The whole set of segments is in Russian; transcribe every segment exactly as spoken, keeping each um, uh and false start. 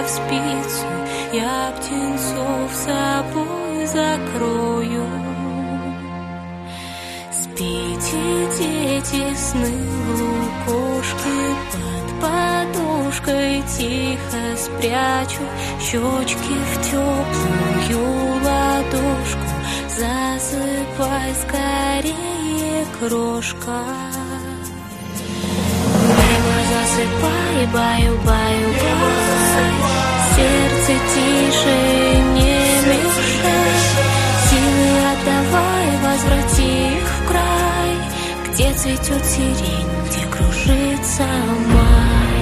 в спицу, я птенцов собой закрою. Спите, дети, сны в лукошке, под подушкой тихо спрячу щечки в теплую ладошку. Засыпай скорее, крошка. Небо засыпай, баю-баю-бай. Сердце тише, не мешай. Силы отдавай, возврати их в край, где цветет сирень, где кружится май.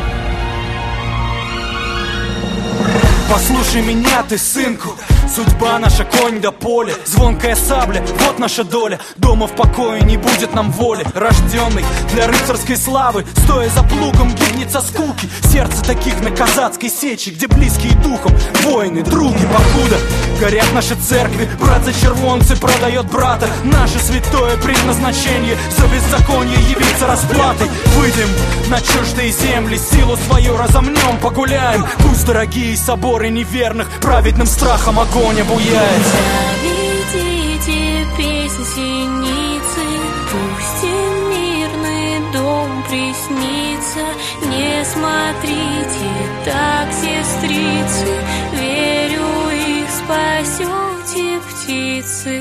Послушай меня ты, сынку, судьба наша конь до поля, звонкая сабля, вот наша доля. Дома в покое не будет нам воли. Рожденный для рыцарской славы, стоя за плугом, гибнет со скуки. Сердце таких на казацкой сечи, где близкие духом воины, други. Покуда горят наши церкви, брат за червонцы продает брата. Наше святое предназначение за беззаконие явиться расплатой. Выйдем на чуждые земли, силу свою разомнем, погуляем. Пусть дорогие соборы неверных праведным страхом огонь обуяет. Заведите песнь синицы, пусть и мирный дом приснится. Не смотрите так, сестрицы, верю, их спасете, птицы.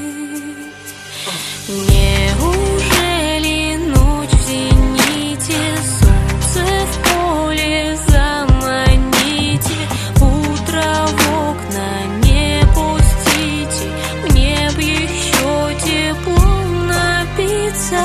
Неужели ночь в зените, солнце в поле заманите? Утро в окна не пустите, мне б еще теплом напиться.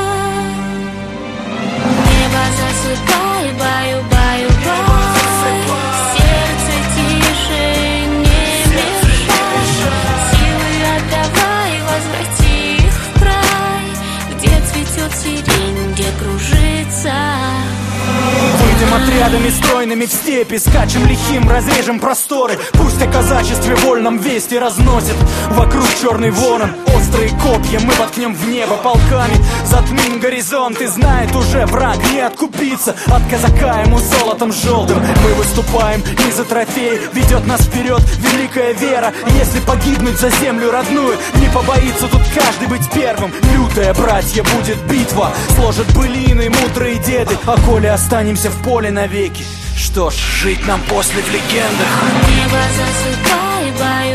Небо засыпай, баю-баю-бай. Сердце тише, не мешай. Силы отдавай, возврати их в край, где цветет сирень, где кружится. Выйдем отрядами стройными в степи, скачем лихим, разрежем просторы. Пусть о казачестве вольном вести разносит вокруг черный ворон. Острые копья мы воткнем в небо полками, затмим горизонт, и знает уже враг не откупиться от казака ему золотом желтым. Мы выступаем не за трофей, ведет нас вперед великая вера. Если погибнуть за землю родную, не побоится тут каждый быть первым. Лютая, братья, будет битва, сложат былины мудрые деды. А коли останемся в поле навеки, что ж, жить нам после в легендах. Небо засыпай, баю.